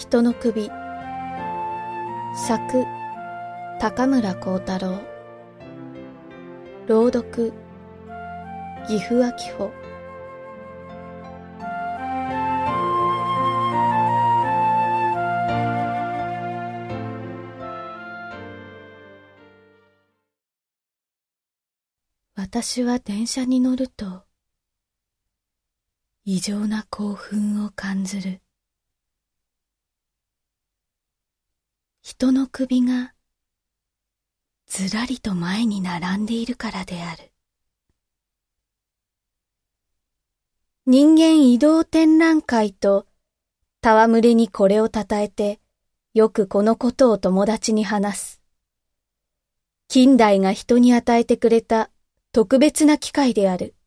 人の首。作、高村光太郎。朗読、岐阜明穂。私は電車に乗ると、異常な興奮を感ずる。人の首がずらりと前に並んでいるからである。人間移動展覧会と戯れにこれをたたえて、よくこのことを友達に話す。近代が人に与えてくれた特別な機会である。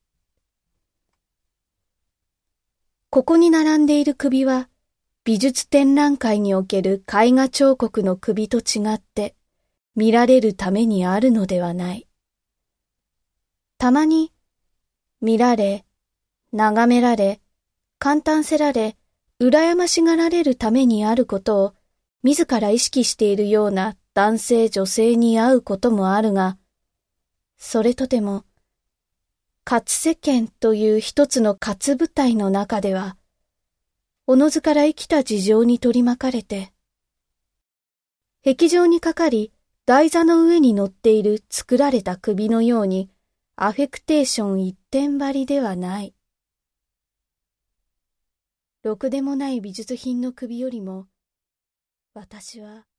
ここに並んでいる首は、美術展覧会における絵画彫刻の首と違って見られるためにあるのではない。たまに見られ、眺められ、感嘆せられ、羨ましがられるためにあることを自ら意識しているような男性女性に会うこともあるが、それとても、活世間という一つの活舞台の中では、おのずから生きた事情に取り巻かれて、壁上にかかり台座の上に乗っている作られた首のようにアフェクテーション一点張りではない。ろくでもない美術品の首よりも、私は